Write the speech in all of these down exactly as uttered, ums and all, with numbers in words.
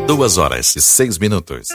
Duas horas e seis minutos.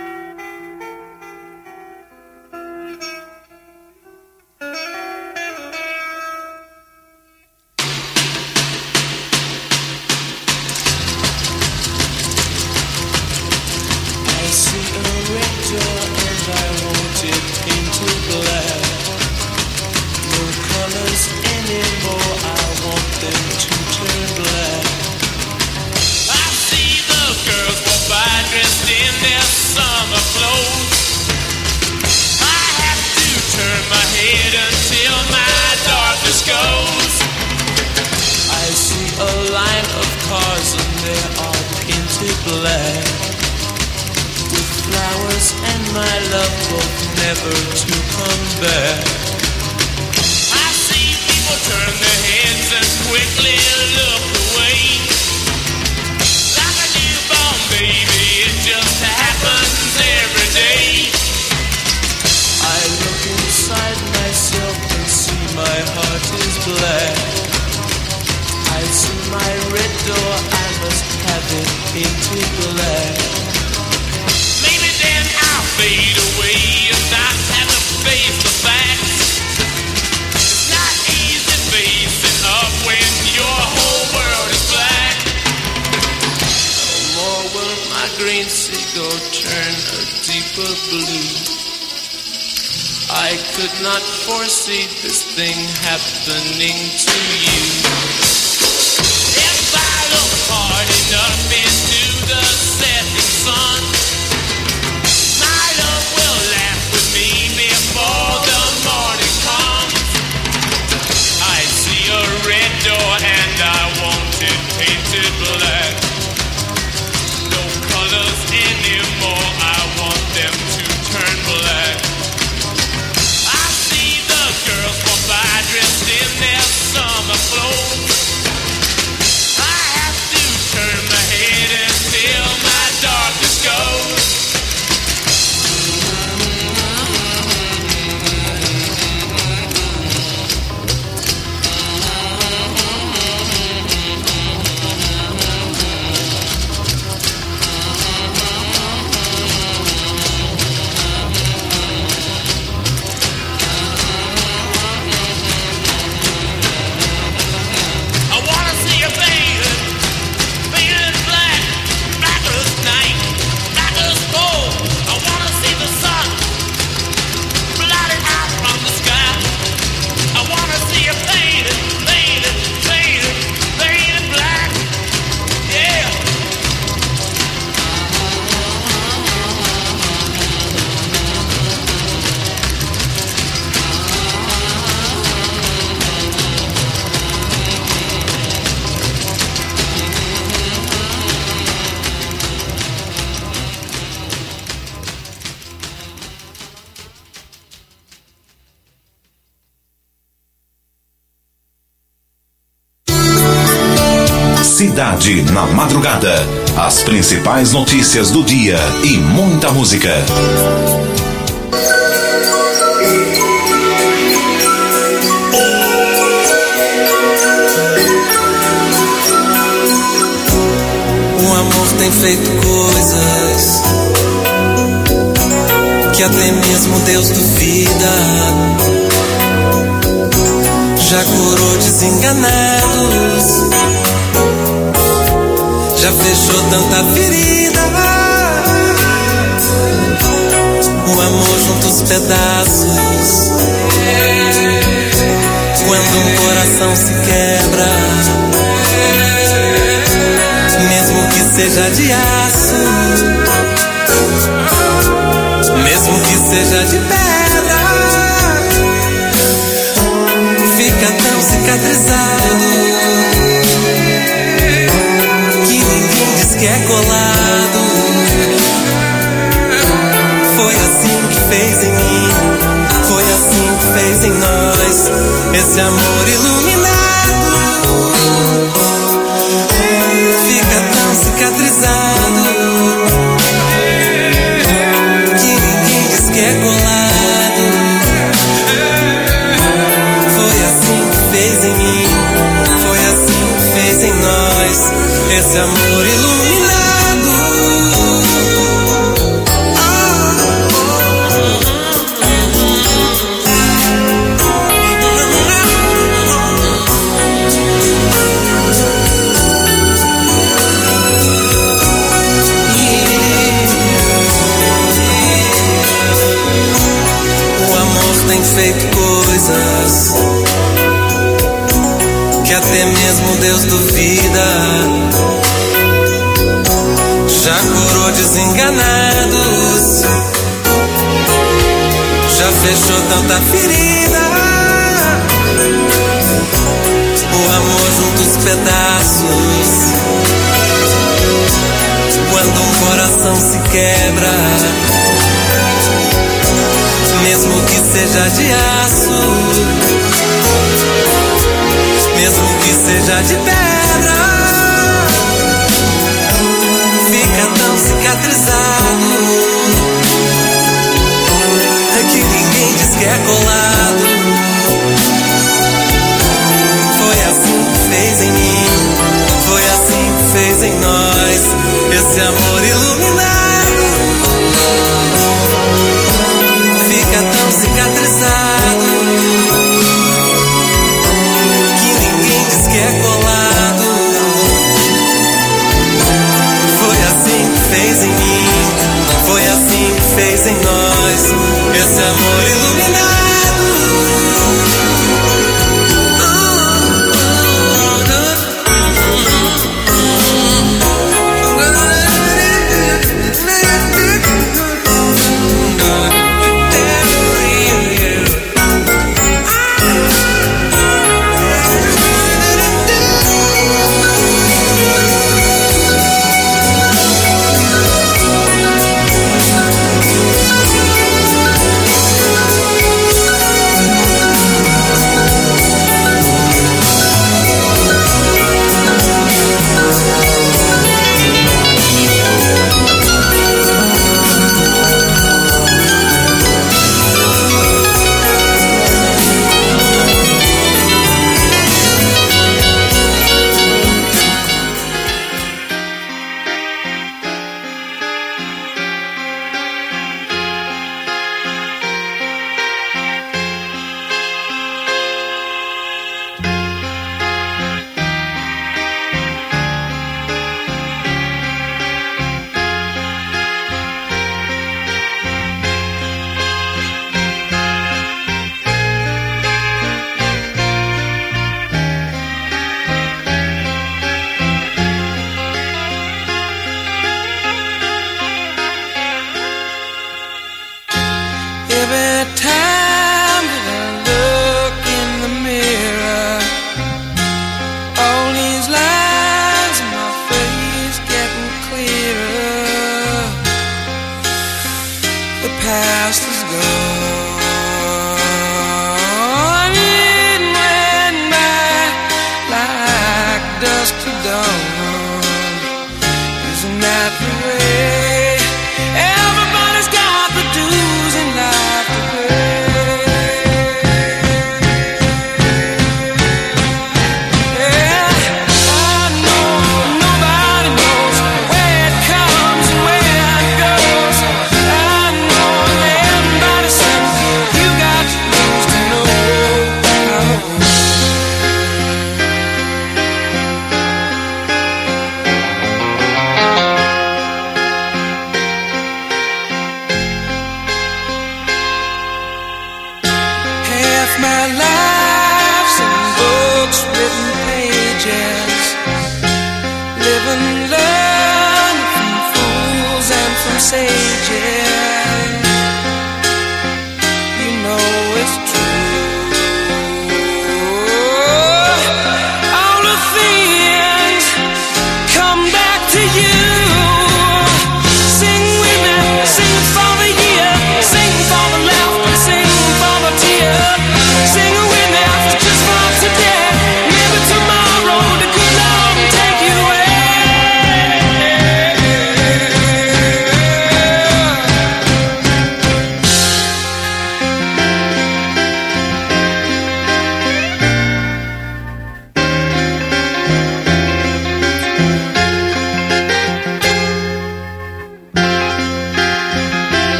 Cidade na Madrugada. As principais notícias do dia e muita música. O amor tem feito coisas que até mesmo Deus duvida. Já curou desenganados, já fechou tanta ferida. O amor junta os pedaços. Quando um coração se quebra, mesmo que seja de aço, mesmo que seja de pedra, fica tão cicatrizado que é colado. Foi assim que fez em mim, foi assim que fez em nós, esse amor iluminado. Fica tão cicatrizado que ninguém diz que é colado. Foi assim que fez em mim, foi assim que fez em nós, esse amor iluminado. Deus duvida. Já curou desenganados, já fechou tanta ferida. O amor junta os pedaços. Quando um coração se quebra, mesmo que seja de aço, mesmo que seja de pedra, fica tão cicatrizado que ninguém diz que é colado. Foi assim que fez em mim, foi assim que fez em nós, esse amor iluminado. Fica tão cicatrizado que ninguém diz que é colado. Foi assim que fez em mim, foi assim que fez em nós, esse amor iluminado. Yeah.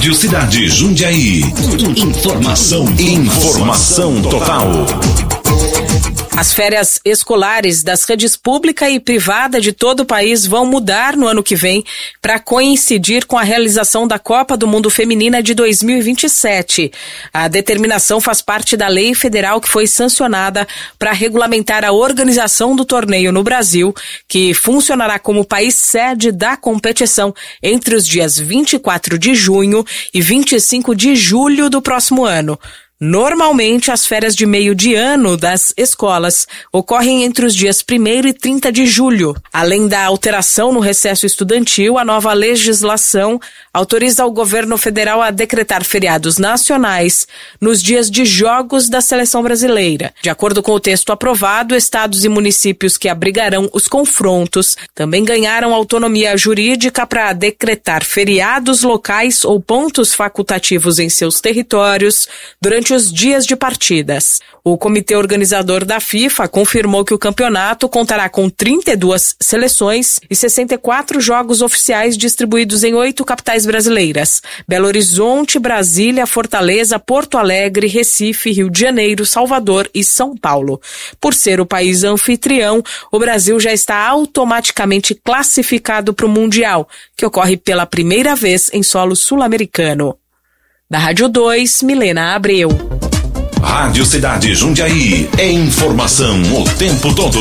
Rádio Cidade Jundiaí. Informação, informação total. As férias escolares das redes pública e privada de todo o país vão mudar no ano que vem para coincidir com a realização da Copa do Mundo Feminina de dois mil e vinte e sete. A determinação faz parte da lei federal que foi sancionada para regulamentar a organização do torneio no Brasil, que funcionará como país sede da competição entre os dias vinte e quatro de junho e vinte e cinco de julho do próximo ano. Normalmente, as férias de meio de ano das escolas ocorrem entre os dias primeiro e trinta de julho. Além da alteração no recesso estudantil, a nova legislação autoriza o governo federal a decretar feriados nacionais nos dias de jogos da seleção brasileira. De acordo com o texto aprovado, estados e municípios que abrigarão os confrontos também ganharam autonomia jurídica para decretar feriados locais ou pontos facultativos em seus territórios durante os dias de partidas. O comitê organizador da FIFA confirmou que o campeonato contará com trinta e duas seleções e sessenta e quatro jogos oficiais distribuídos em oito capitais brasileiras: Belo Horizonte, Brasília, Fortaleza, Porto Alegre, Recife, Rio de Janeiro, Salvador e São Paulo. Por ser o país anfitrião, o Brasil já está automaticamente classificado para o Mundial, que ocorre pela primeira vez em solo sul-americano. Da Rádio dois, Milena Abreu. Rádio Cidade Jundiaí. É informação o tempo todo.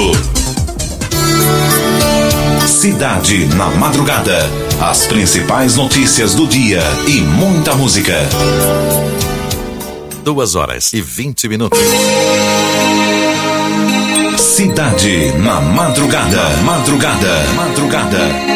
Cidade na madrugada. As principais notícias do dia e muita música. Duas horas e vinte minutos. Cidade na madrugada. Madrugada. Madrugada.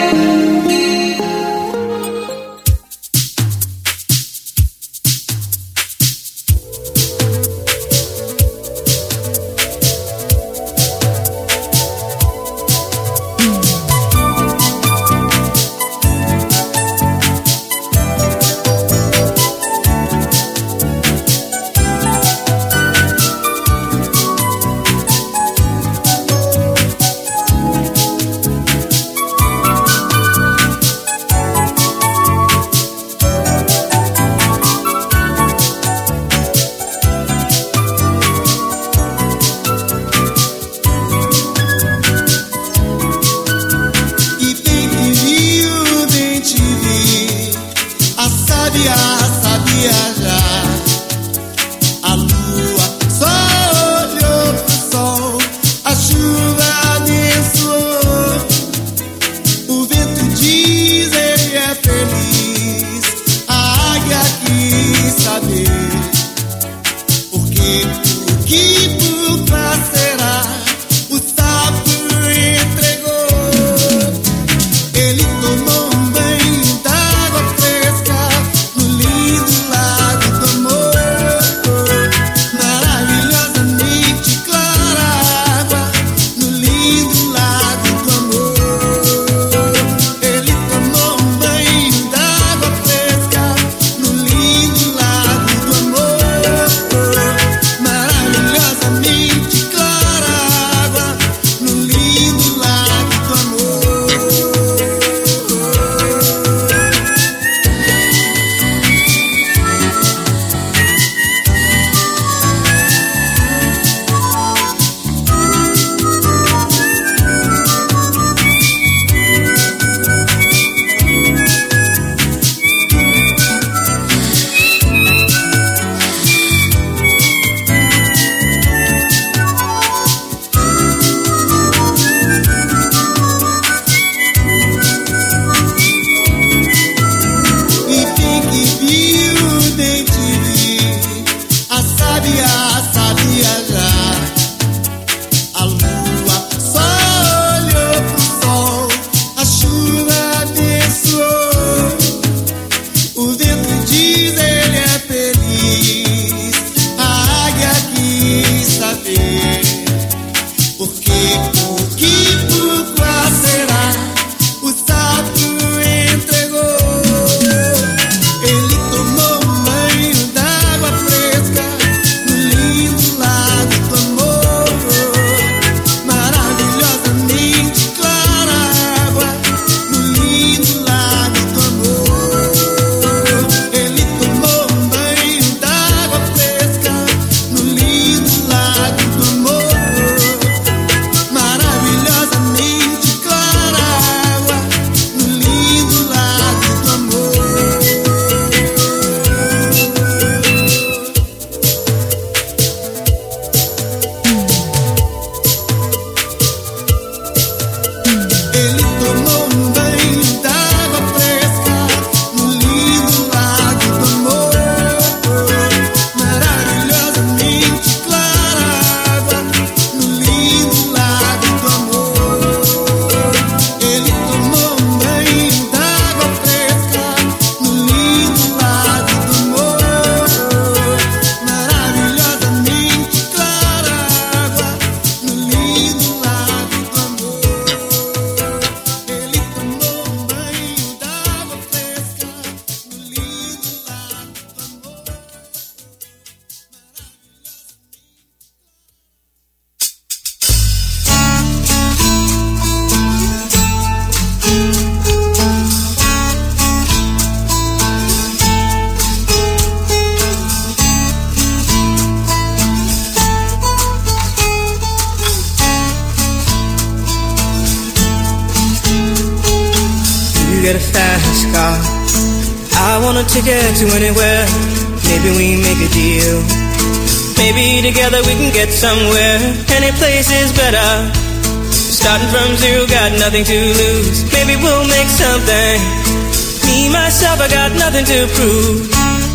get a fast car. I want a ticket to anywhere. Maybe we make a deal. Maybe together we can get somewhere. Any place is better. Starting from zero, got nothing to lose. Maybe we'll make something. Me, myself, I got nothing to prove.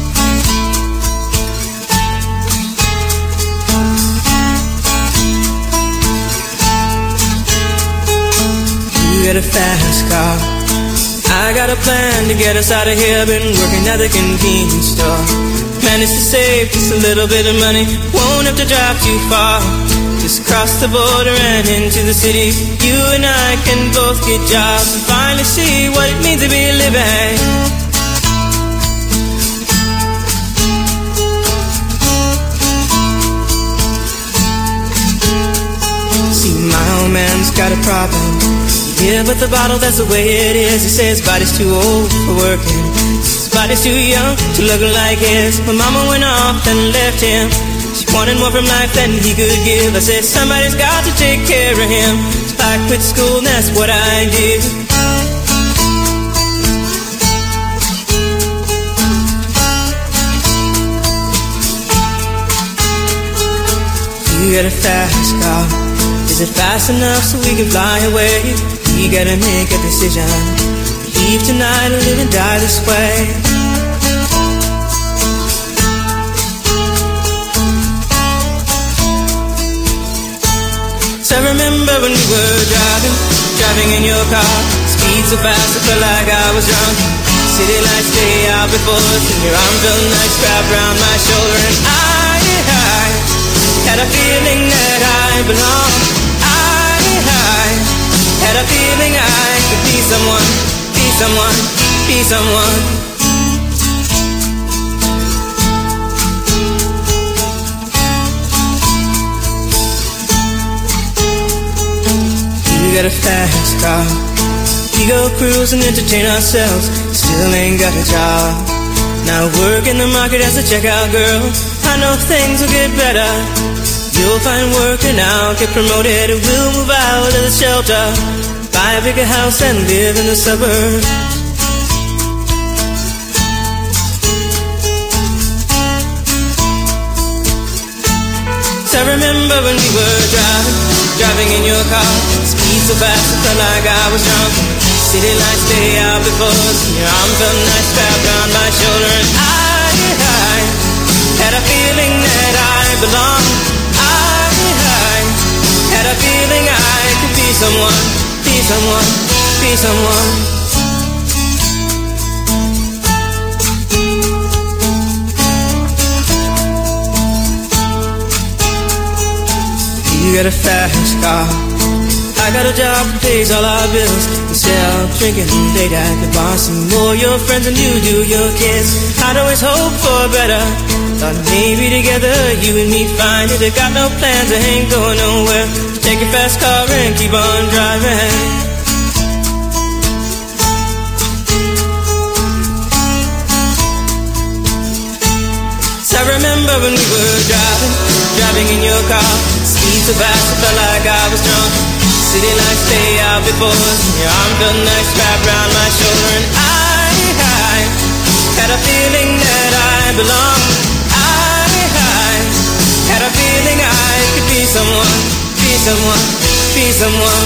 You get a fast car. I got a plan to get us out of here. Been working at the convenience store. Managed to save just a little bit of money. Won't have to drive too far. Just cross the border and into the city. You and I can both get jobs and finally see what it means to be living. See, my old man's got a problem. Yeah, but the bottle, that's the way it is. He says his body's too old for working. His body's too young to look like his. My mama went off and left him. She wanted more from life than he could give. I said somebody's got to take care of him. So I quit school and that's what I did. You got a fast car. Is it fast enough so we can fly away? We gotta make a decision. Leave tonight or live and die this way. So I remember when we were driving, driving in your car. Speed so fast I felt like I was drunk. City lights stay out before us, and your arm felt nice wrapped around my shoulder. And I, I had a feeling that I belonged. I, I had a feeling I could be someone, be someone, be someone. We got a fast car. We go cruise and entertain ourselves. Still ain't got a job. Now work in the market as a checkout girl. I know things will get better. You'll find work and I'll get promoted. We'll move out of the shelter, buy a bigger house and live in the suburbs. So I remember when we were driving, driving in your car. Speed so fast I felt like I was drunk. City lights stay out before us, and your arm felt nice wrapped around my shoulder. And I, I had a feeling that I belonged. Had a feeling I could be someone, be someone, be someone. You got a fast car. I got a job that pays all our bills. Instead of drinking late at the bar, some more your friends than you do your kids. I'd always hope for better. Thought maybe together you and me find it. I got no plans, I ain't going nowhere. Take your fast car and keep on driving. So I remember when we were driving, driving in your car. Speed so fast I felt like I was drunk. City lights stay out before us, and your arm felt nice wrapped around my shoulder. And I, I had a feeling that I belonged. Had a feeling I could be someone, be someone, be someone.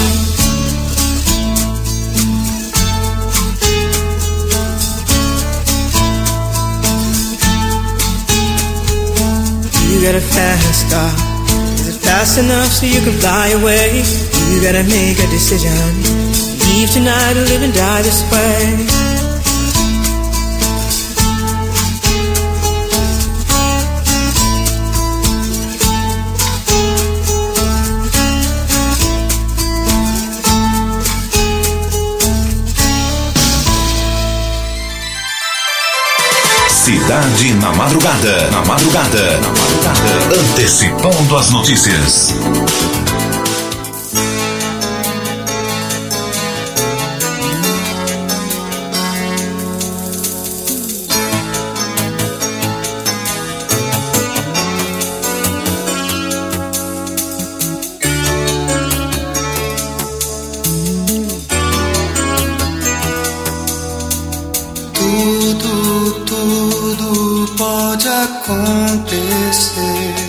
You got a fast car. Is it fast enough so you can fly away? You gotta make a decision. Leave tonight or live and die this way. Cidade na madrugada, na madrugada, na madrugada, antecipando as notícias. pode acontecer.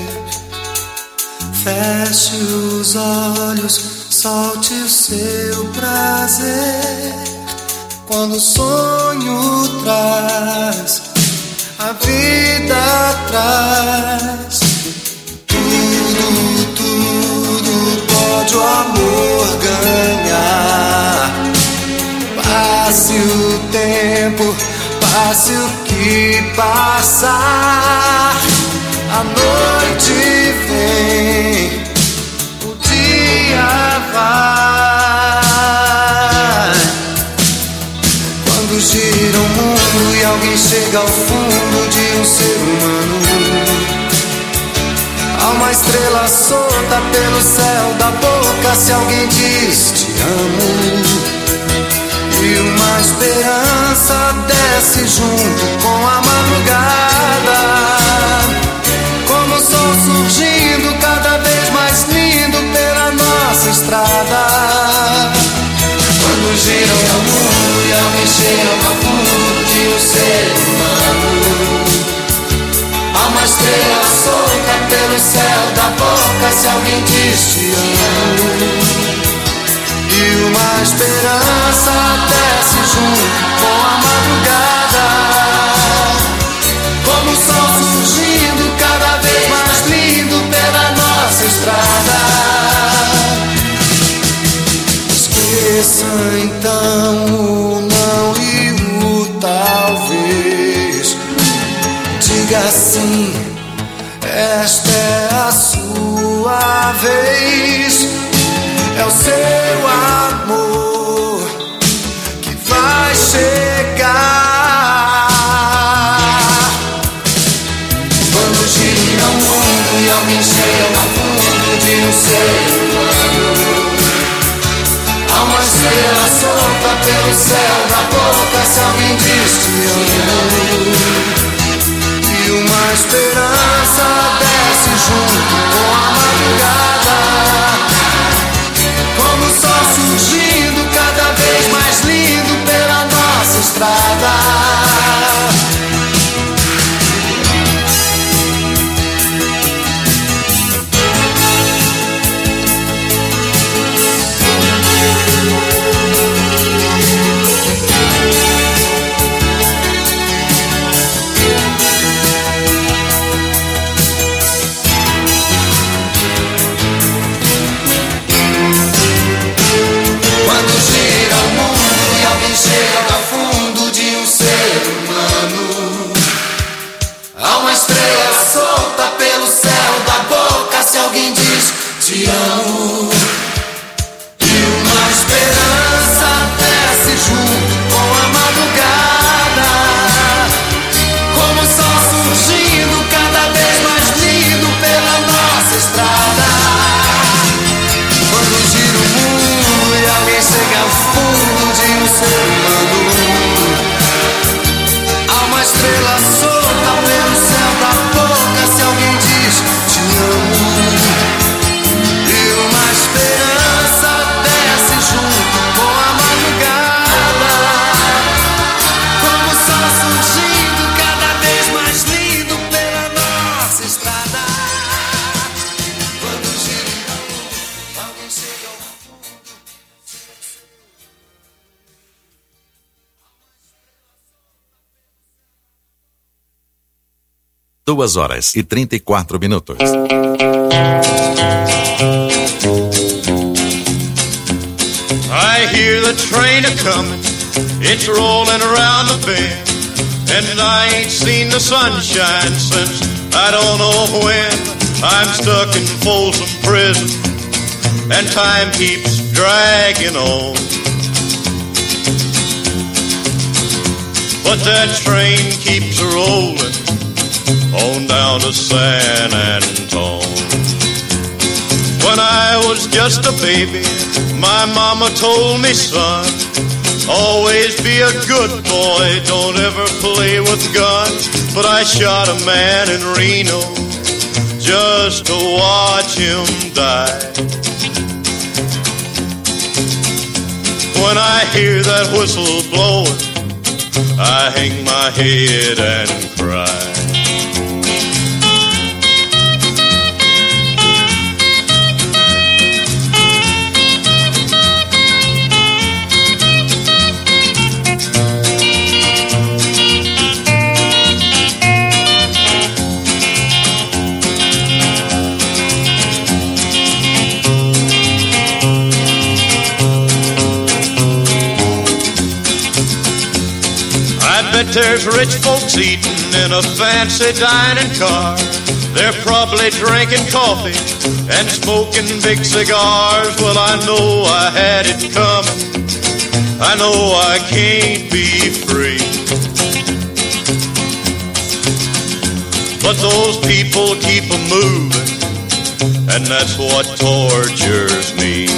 Feche os olhos, solte o seu prazer. Quando o sonho traz, a vida traz. Tudo, tudo pode o amor ganhar. Passe o tempo, passe o que passar. A noite vem, o dia vai. Quando gira o mundo e alguém chega ao fundo de um ser humano, há uma estrela solta pelo céu da boca se alguém diz te amo. E uma esperança desce junto com a madrugada, como o sol surgindo cada vez mais lindo pela nossa estrada. Quando gira o mundo e alguém chega ao fundo de um ser humano, há uma estrela solta pelo céu da boca se alguém diz te amo. E uma esperança desce junto com a madrugada, como o sol surgindo cada vez mais lindo pela nossa estrada. Esqueça então o não e o talvez. Diga sim, esta é a sua vez. É o seu amor que vai chegar. Quando gira o mundo e alguém chega ao fundo de um ser humano, há uma estrela solta pelo céu da boca se alguém diz te amo. E uma esperança desce junto com a madrugada, como o sol surgindo cada vez mais lindo pela nossa estrada. Chega ao fundo de um ser humano, há uma estrela solta pelo céu da boca se alguém diz te amo. E uma esperança desce junto com a madrugada, como o sol surgindo cada vez mais lindo pela nossa estrada. Quando gira o mundo e alguém chega ao fundo de um ser humano, há uma estrela solta pelo céu da boca se alguém diz te amo. E uma esperança desce junto com a madrugada, como o sol surgindo cada vez mais lindo pela nossa estrada. Quando gira o mundo, alguém chega ao Duas horas e trinta e quatro minutos. I hear the train a-comin', it's rolling around the bend, and I ain't seen the sunshine since I don't know when. I'm stuck in Folsom Prison, and time keeps dragging on. But that train keeps rolling on down to San Antone. When I was just a baby, my mama told me, son, always be a good boy, don't ever play with guns. But I shot a man in Reno just to watch him die. When I hear that whistle blowing, I hang my head and cry. there's rich folks eating in a fancy dining car. They're probably drinking coffee and smoking big cigars. Well, I know I had it coming. I know I can't be free. But those people keep a moving, and that's what tortures me.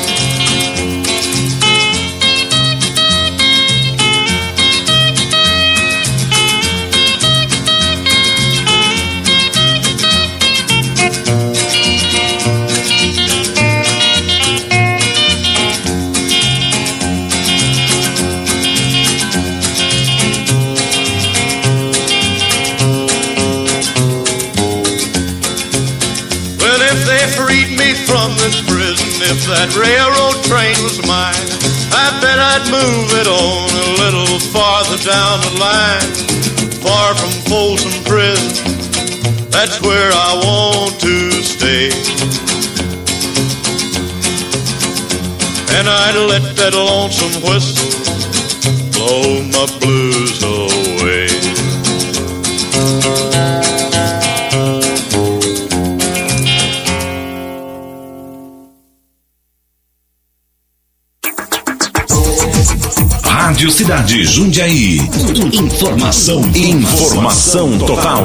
From this prison, if that railroad train was mine, I bet I'd move it on a little farther down the line. Far from Folsom Prison, that's where I want to stay. And I'd let that lonesome whistle blow my blues away. Rádio Cidade Jundiaí. Informação, informação total.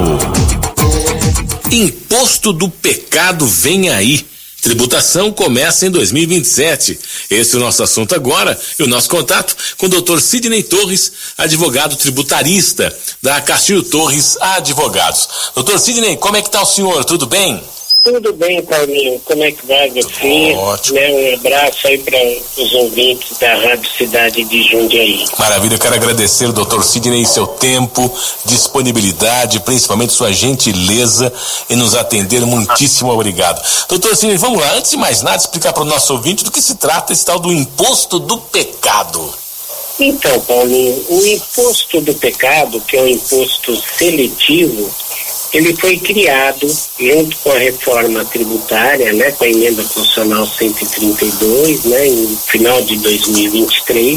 Imposto do pecado vem aí. Tributação começa em dois mil e vinte e sete. Esse é o nosso assunto agora e o nosso contato com o doutor Sidney Torres, advogado tributarista da Castilho Torres Advogados. doutor Sidney, como é que está o senhor? Tudo bem? Tudo bem, Paulinho. Como é que vai você? Ótimo. Né, um abraço aí para os ouvintes da Rádio Cidade de Jundiaí. Maravilha, eu quero agradecer ao doutor Sidney seu tempo, disponibilidade, principalmente sua gentileza em nos atender. Muitíssimo obrigado. doutor Sidney, vamos lá. Antes de mais nada, explicar para o nosso ouvinte do que se trata esse tal do imposto do pecado. Então, Paulinho, o imposto do pecado, que é um imposto seletivo, ele foi criado junto com a reforma tributária, né, com a emenda constitucional cento e trinta e dois, né, no final de dois mil e vinte e três,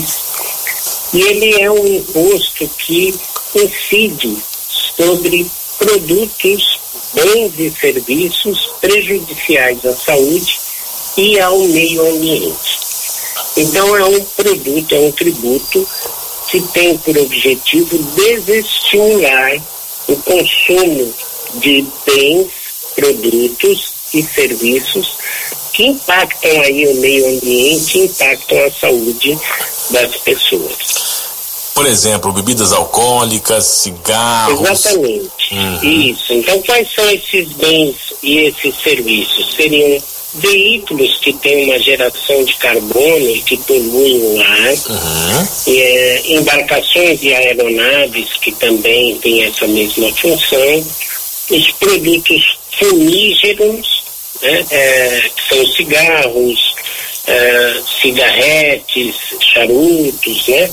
e ele é um imposto que incide sobre produtos, bens e serviços prejudiciais à saúde e ao meio ambiente. Então é um produto, é um tributo que tem por objetivo desestimular o consumo de bens, produtos e serviços que impactam aí o meio ambiente, impactam a saúde das pessoas. Por exemplo, bebidas alcoólicas, cigarros. Exatamente. Uhum. Isso. Então, quais são esses bens e esses serviços? Seriam veículos que têm uma geração de carbono e que poluem o ar, Uhum. é, embarcações e aeronaves que também têm essa mesma função, os produtos fumígeros, né, é, que são cigarros, é, cigarretes, charutos, né,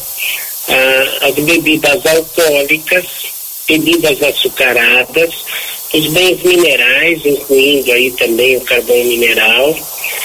ah, as bebidas alcoólicas, bebidas açucaradas, os bens minerais, incluindo aí também o carvão mineral,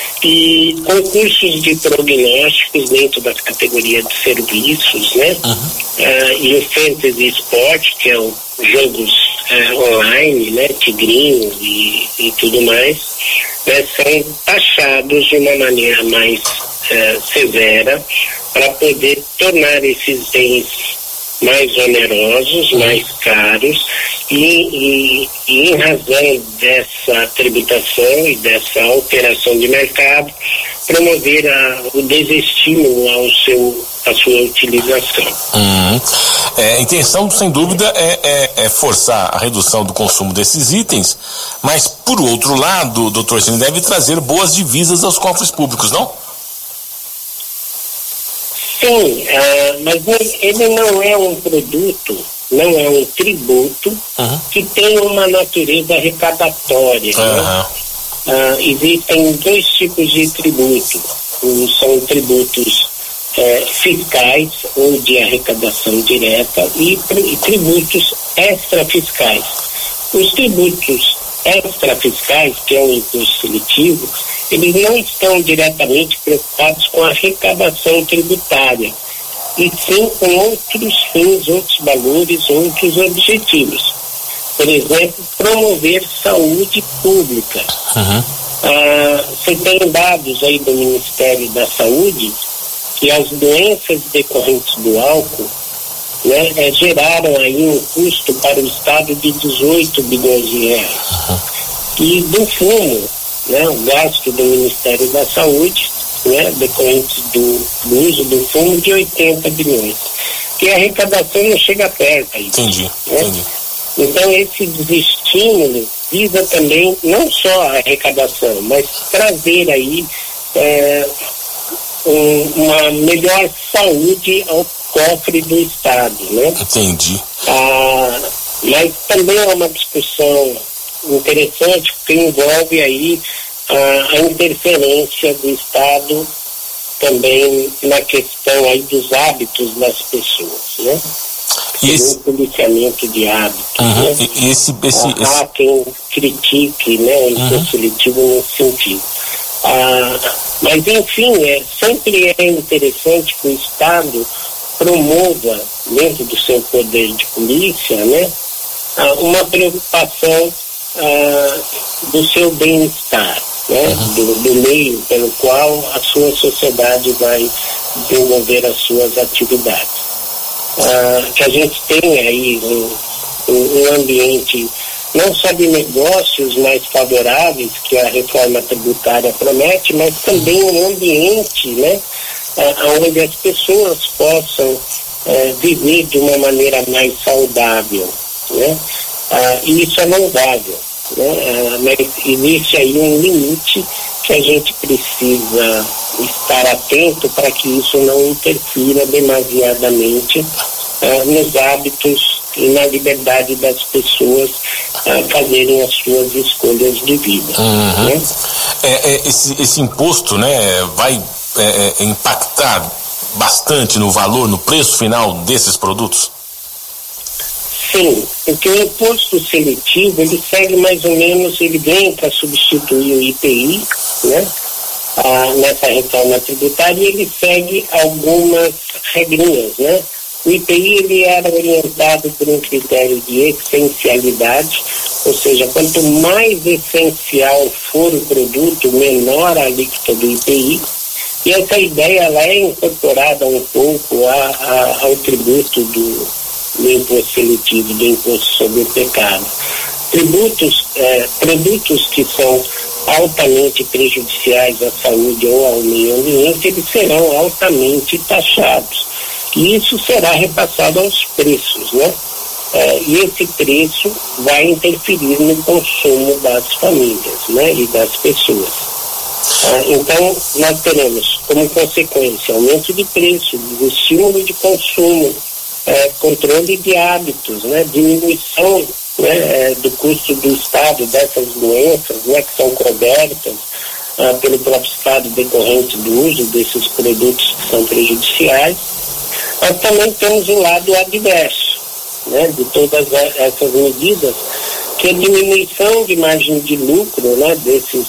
e concursos de prognósticos dentro da categoria de serviços, né? Uhum. Ah, e o Fantasy Sport, que é o jogos ah, online, né? Tigrinho e, e tudo mais, né? São taxados de uma maneira mais ah, severa para poder tornar esses bens mais onerosos, mais caros, e, e, e em razão dessa tributação e dessa alteração de mercado, promover a, o desestímulo ao seu, à sua utilização. Uhum. É, a intenção, sem dúvida, é, é, é forçar a redução do consumo desses itens, mas, por outro lado, doutor Sidney, deve trazer boas divisas aos cofres públicos, não? Sim, uh, mas ele não é um produto, não é um tributo uhum. que tem uma natureza arrecadatória. Uhum. Né? Uh, existem dois tipos de tributo. Um, são tributos uh, fiscais ou de arrecadação direta e, e tributos extrafiscais. Os tributos extrafiscais, que é o imposto seletivo, eles não estão diretamente preocupados com a arrecadação tributária. e sim com outros fins, outros valores, outros objetivos. Por exemplo, promover saúde pública. Uhum. Ah, você tem dados aí do Ministério da Saúde que as doenças decorrentes do álcool, né, é, geraram aí um custo para o Estado de dezoito bilhões de reais. Uhum. E do fumo, né, o gasto do Ministério da Saúde, né, decorrentes do, do uso do fumo, de oitenta bilhões. E a arrecadação não chega perto aí. Entendi, né? entendi. Então esse desestímulo visa também não só a arrecadação, mas trazer aí é, um, uma melhor saúde ao cofre do Estado, né? Entendi. Ah, mas também é uma discussão interessante que envolve aí ah, a interferência do Estado também na questão aí dos hábitos das pessoas, né? E esse... Um policiamento de hábitos, uhum. né? E esse, esse, ah, esse... Há quem critique, né, o imposto uhum. seletivo nesse sentido. Ah, mas, enfim, é, sempre é interessante que o Estado promova, dentro do seu poder de polícia, né, ah, uma preocupação ah, do seu bem-estar, né, uhum. do, do meio pelo qual a sua sociedade vai desenvolver as suas atividades. Ah, que a gente tenha aí um, um ambiente não só de negócios mais favoráveis que a reforma tributária promete, mas também um ambiente, né, onde as pessoas possam é, viver de uma maneira mais saudável, né? Ah, e isso é louvável, né? Ah, mas existe aí um limite que a gente precisa estar atento para que isso não interfira demasiadamente ah, nos hábitos e na liberdade das pessoas ah, fazerem as suas escolhas de vida. Uhum. Né? É, é, esse, esse imposto, né, vai é, é, impactar bastante no valor, no preço final desses produtos? Sim, porque o imposto seletivo, ele segue mais ou menos, ele vem para substituir o I P I, né, ah, nessa reforma tributária, e ele segue algumas regrinhas, né. O I P I, ele era orientado por um critério de essencialidade, ou seja, quanto mais essencial for o produto, menor a alíquota do I P I, e essa ideia, ela é incorporada um pouco a, a, ao tributo do, do imposto seletivo, do imposto sobre o pecado. Tributos, eh, produtos que são altamente prejudiciais à saúde ou ao meio ambiente, eles serão altamente taxados. E isso será repassado aos preços, né? Eh, e esse preço vai interferir no consumo das famílias, né? E das pessoas. Ah, então, nós teremos como consequência aumento de preço, estímulo de consumo, eh, controle de hábitos, né? Diminuição, né, do custo do Estado dessas doenças, né, que são cobertas ah, pelo próprio Estado decorrente do uso desses produtos que são prejudiciais. Nós também temos o lado adverso, né, de todas essas medidas, que é a diminuição de margem de lucro, né, desses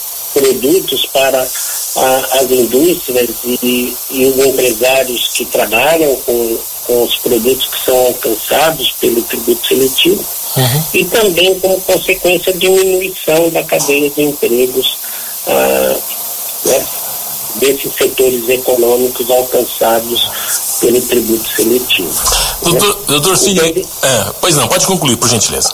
produtos para ah, as indústrias e, e os empresários que trabalham com, com os produtos que são alcançados pelo tributo seletivo. Uhum. E também como consequência a diminuição da cadeia de empregos ah, né, desses setores econômicos alcançados pelo tributo seletivo. Doutor, né? doutor Sidney, então, é, pois não, pode concluir, por gentileza.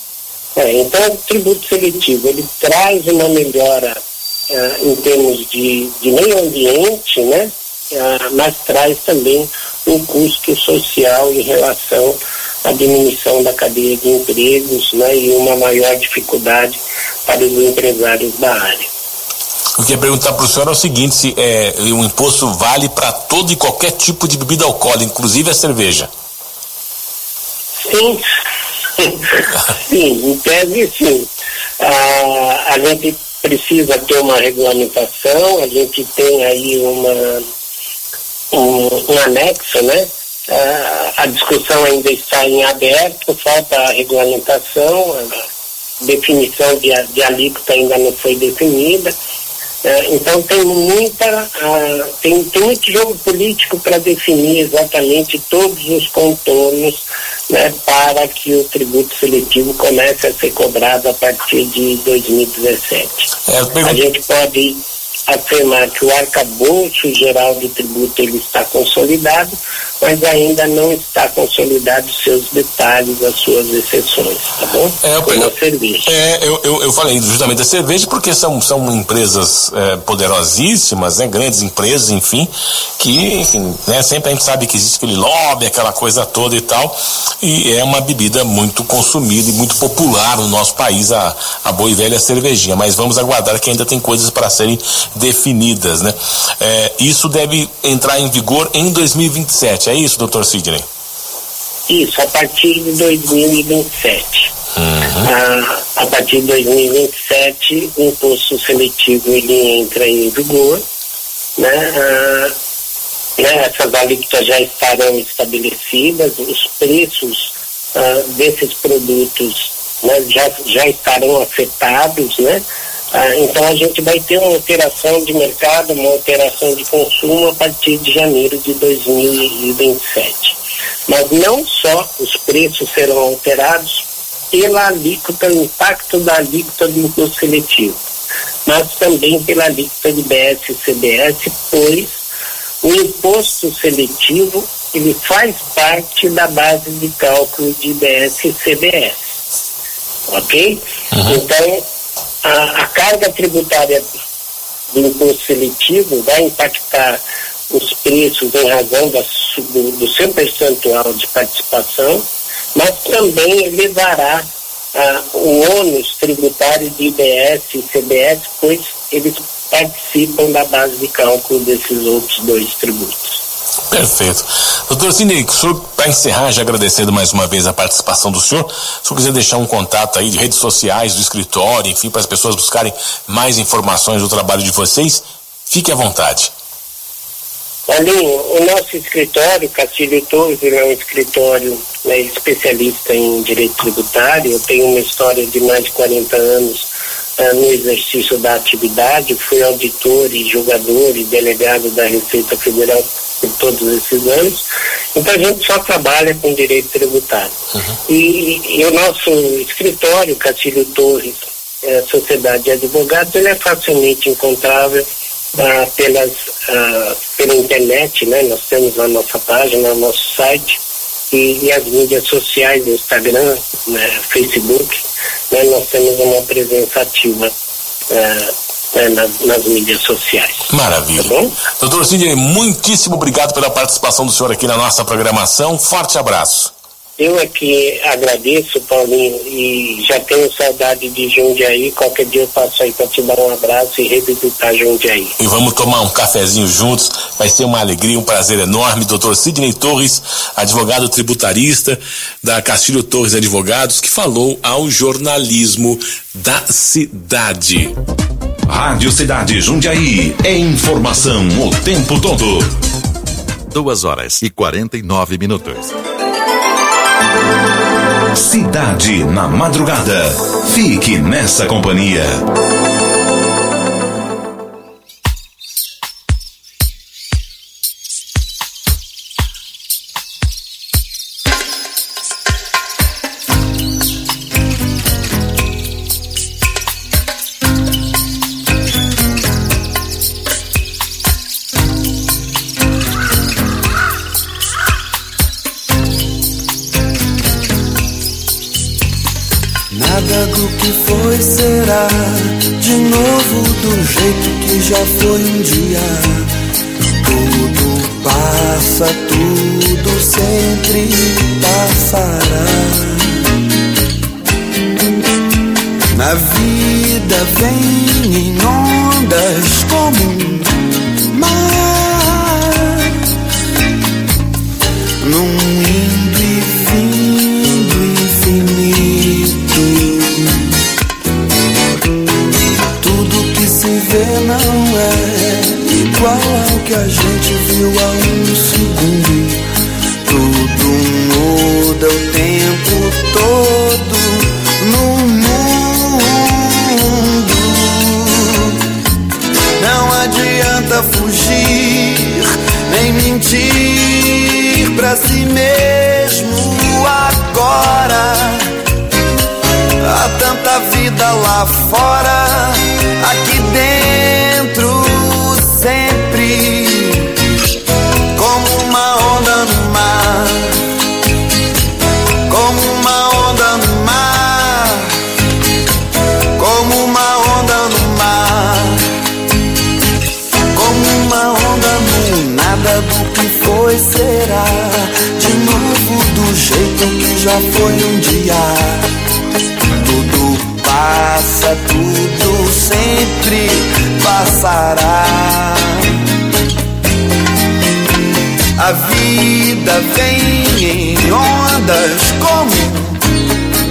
É, então o tributo seletivo, ele traz uma melhora ah, em termos de, de meio ambiente, né? Ah, mas traz também um custo social em relação à diminuição da cadeia de empregos, né, e uma maior dificuldade para os empresários da área. Eu queria perguntar para o senhor é o seguinte, se é, o imposto vale para todo e qualquer tipo de bebida alcoólica, inclusive a cerveja? Sim, sim, em tese sim. Ah, a gente precisa ter uma regulamentação, a gente tem aí uma, um, um anexo, né? Ah, a discussão ainda está em aberto, falta a regulamentação, a definição de, de alíquota ainda não foi definida, Então tem muita uh, tem, tem muito jogo político para definir exatamente todos os contornos, né, para que o tributo seletivo comece a ser cobrado a partir de dois mil e dezessete. É, pergunto... A gente pode afirmar que o arcabouço geral do tributo ele está consolidado, mas ainda não está consolidado os seus detalhes, as suas exceções, tá bom? É, eu, Como eu, a cerveja. É, eu, eu, eu falei justamente da cerveja porque são, são empresas é, poderosíssimas, né, grandes empresas, enfim, que, enfim, né, sempre a gente sabe que existe aquele lobby, aquela coisa toda e tal, e é uma bebida muito consumida e muito popular no nosso país, a, a boa e velha cervejinha, mas vamos aguardar que ainda tem coisas para serem definidas, né? É, isso deve entrar em vigor em dois mil e vinte e sete, é isso, doutor Sidney? Isso, a partir de dois mil e vinte e sete. Uhum. Ah, a partir de dois mil e vinte e sete, o imposto seletivo ele entra em vigor, né? Ah, né? Essas alíquotas já estarão estabelecidas, os preços ah, desses produtos, né, já, já estarão afetados, né? Ah, então a gente vai ter uma alteração de mercado, uma alteração de consumo a partir de janeiro de dois mil e vinte e sete. Mas não só os preços serão alterados pela alíquota, o impacto da alíquota do imposto seletivo, mas também pela alíquota de B S e C B S, pois o imposto seletivo ele faz parte da base de cálculo de B S e C B S. Ok? Uhum. Então, A, a carga tributária do imposto seletivo vai impactar os preços em razão da, do, do seu percentual de participação, mas também elevará ah, o ônus tributário de I B S e C B S, pois eles participam da base de cálculo desses outros dois tributos. Perfeito. Doutor Sidney, para encerrar, já agradecendo mais uma vez a participação do senhor, se o senhor quiser deixar um contato aí de redes sociais, do escritório, enfim, para as pessoas buscarem mais informações do trabalho de vocês, fique à vontade. Paulinho, o nosso escritório, Castilho Torres, ele é um escritório, né, especialista em direito tributário. Eu tenho uma história de mais de quarenta anos uh, no exercício da atividade, fui auditor e julgador e delegado da Receita Federal por todos esses anos. Então a gente só trabalha com direito tributário. Uhum. E, e o nosso escritório, Castilho Torres, é, Sociedade de Advogados, ele é facilmente encontrável ah, pelas, ah, pela internet, né? Nós temos a nossa página, o nosso site e, e as mídias sociais, Instagram, né? Facebook, né? Nós temos uma presença ativa ah, É, nas, nas mídias sociais. Maravilha. Tá bom? Doutor Sidney, muitíssimo obrigado pela participação do senhor aqui na nossa programação. Forte abraço. Eu é que agradeço, Paulinho, e já tenho saudade de Jundiaí. Qualquer dia eu passo aí para te dar um abraço e revisitar Jundiaí. E vamos tomar um cafezinho juntos. Vai ser uma alegria, um prazer enorme. doutor Sidney Torres, advogado tributarista da Castilho Torres Advogados, que falou ao jornalismo da cidade. Rádio Cidade Jundiaí, é informação o tempo todo. Duas horas e quarenta e nove minutos. Cidade na madrugada. Fique nessa companhia. Nada do que foi será de novo do jeito que já foi um dia. Tudo passa, tudo sempre passará. Na vida vem em ondas como um mar, num indo e vindo infinito. Tudo que se vê não é igual ao que a gente viu há um segundo. Tudo muda o tempo todo no mundo. lá fora, aqui dentro sempre, como uma onda no mar, como uma onda no mar, como uma onda no mar, como uma onda no nada do que foi será, de novo do jeito que já foi um dia. Tudo passa, tudo sempre passará. A vida vem em ondas como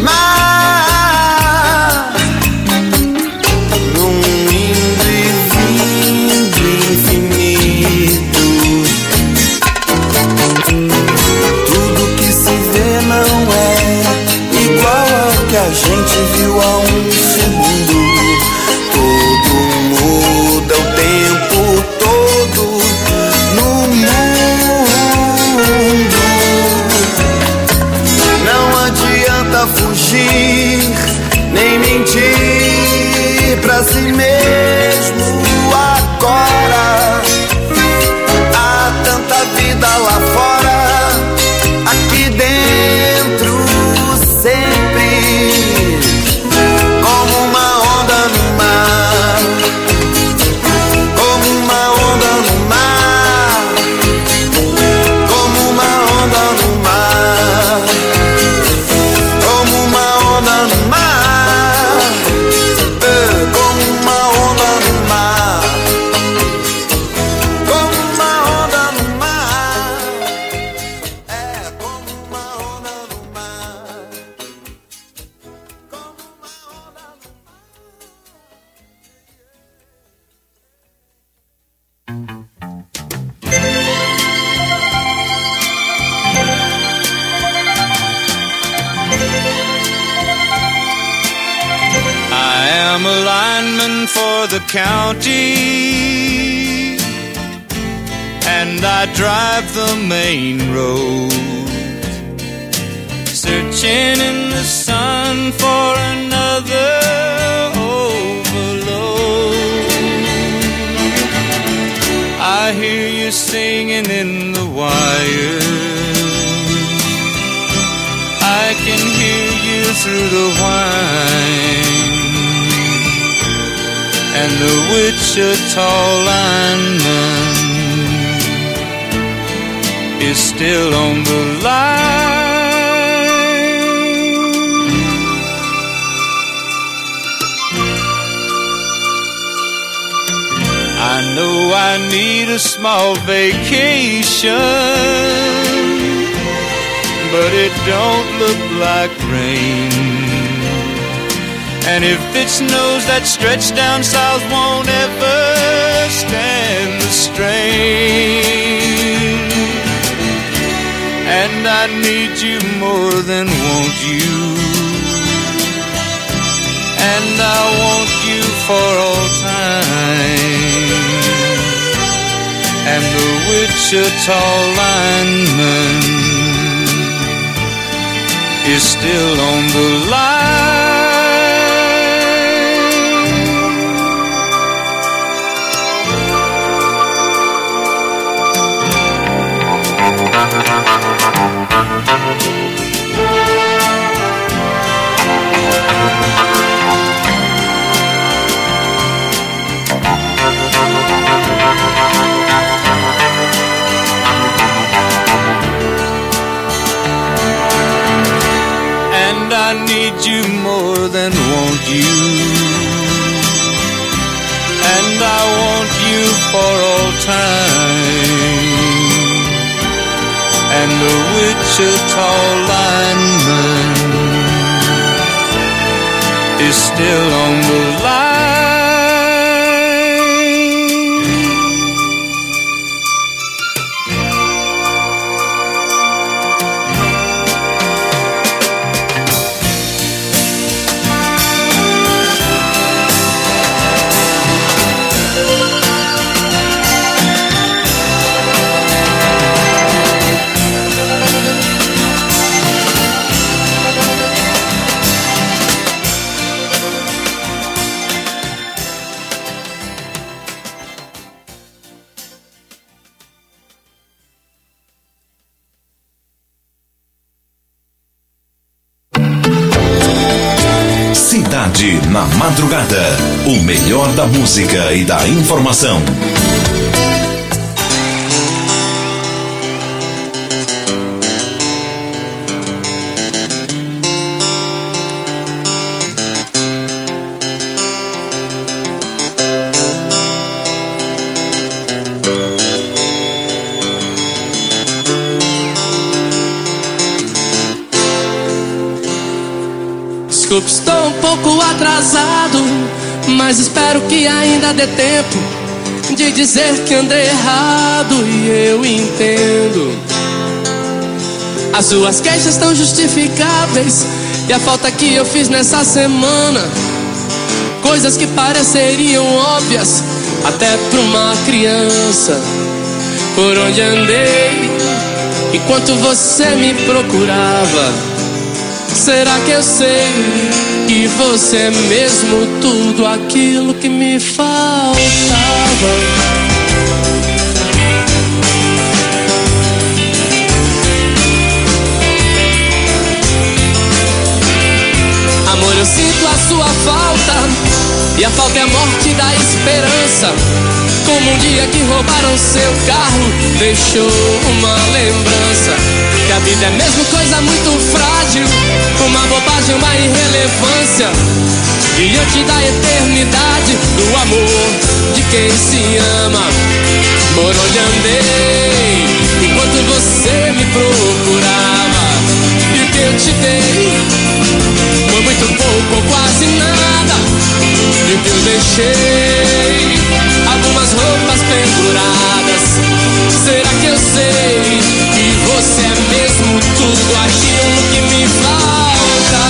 mar, num indo e vindo infinito. Tudo que se vê não é igual ao que a gente viu há um segundo. Tudo muda o tempo todo no mundo. Não adianta fugir nem mentir pra si mesmo agora. Há tanta vida lá fora, aqui dentro sempre, como uma onda no mar, como uma onda no mar, como uma onda no mar, como uma onda no mar, eh, como uma onda no mar, como uma onda no mar, é como uma onda no mar. I am a lineman for the county, and I drive the main road, searching in the sun for another overload. I hear you singing in the wire, I can hear you through the whine, and the Wichita lineman is still on the line. I know I need a small vacation, but it don't look like rain. And if it snows, that stretch down south won't ever stand the strain. And I need you more than want you, and I want you for all time. And the Wichita lineman is still on the line. And I need you more than want you, and I want you for all time. And the Wichita lineman is still on the line. Cidade na Madrugada. O melhor da música e da informação. Desculpe, estou um pouco atrasado, mas espero que ainda dê tempo de dizer que andei errado e eu entendo. As suas queixas estão justificáveis e a falta que eu fiz nessa semana, coisas que pareceriam óbvias até pra uma criança. Por onde andei enquanto você me procurava? Será que eu sei que você é mesmo tudo aquilo que me faltava? Amor, eu sinto a sua falta, e a falta é a morte da esperança. Como um dia que roubaram seu carro, deixou uma lembrança. Que a vida é mesmo coisa muito frágil, uma bobagem, uma irrelevância, diante da eternidade do amor de quem se ama. Por onde andei enquanto você me procurava, e o que eu te dei foi muito pouco ou quase nada. E o que eu deixei, algumas roupas penduradas. Será que eu sei que você é mesmo tudo aquilo que me falta?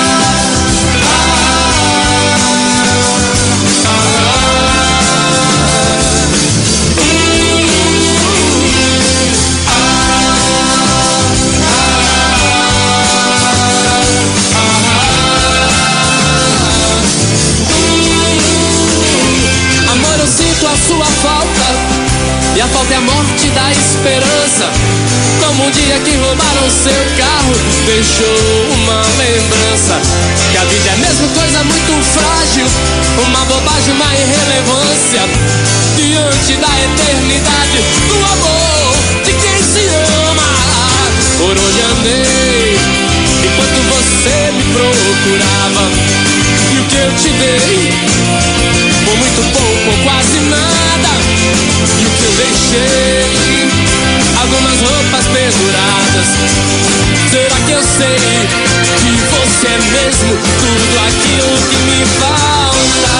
Amor, eu sinto a sua falta, e a falta é a morte da esperança. Como um dia que roubaram seu carro, deixou uma lembrança. Que a vida é mesmo coisa muito frágil, uma bobagem, uma irrelevância, diante da eternidade do amor de quem se ama. Por onde andei enquanto você me procurava, e o que eu te dei foi muito pouco ou quase nada. E o que eu deixei, algumas roupas penduradas. Será que eu sei que você é mesmo tudo aquilo que me falta?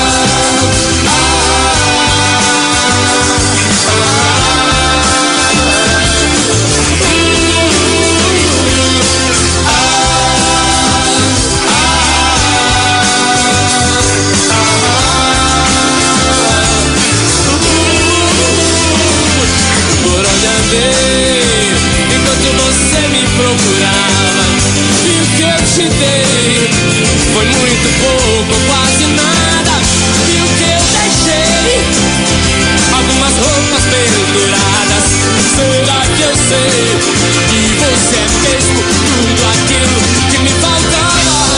Enquanto você me procurava, e o que eu te dei foi muito pouco, quase nada. E o que eu deixei, algumas roupas penduradas. Será que eu sei que você é mesmo tudo aquilo que me faltava?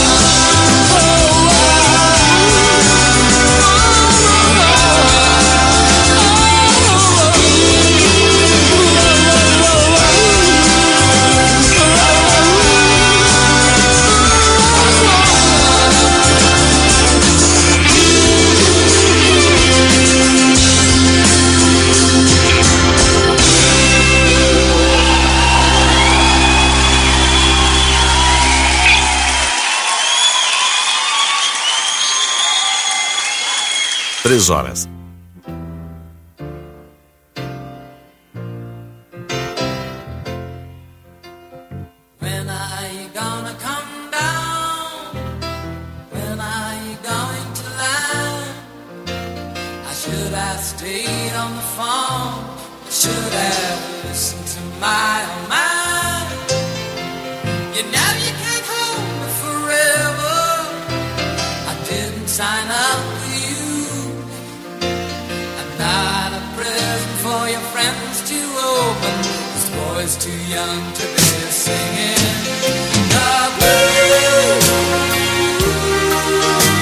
Três horas. When are you gonna come down? When are you going to land? I should have stayed on the phone. I should have listened to my own mind. You know you can't hold me forever. I didn't sign up with you. Not a present for your friends to open. This boy's too young to be singing the blues.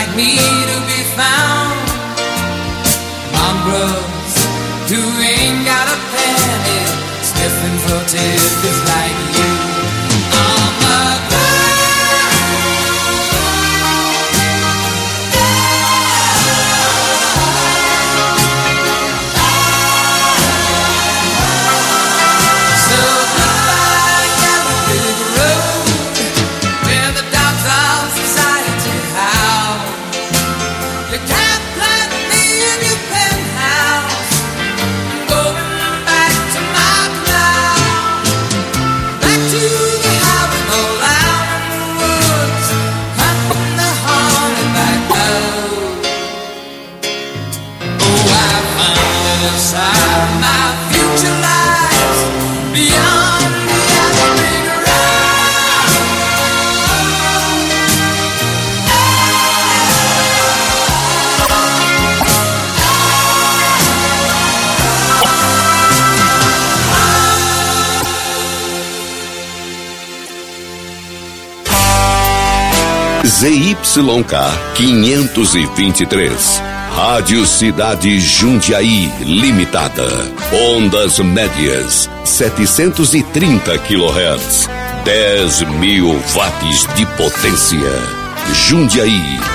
like me to be found. Mongrels who ain't got a penny, sniffing for tidbits like you. On the Z Y K quinhentos e vinte e três, Rádio Cidade Jundiaí Limitada, ondas médias setecentos e trinta quilohertz, dez mil watts de potência. Jundiaí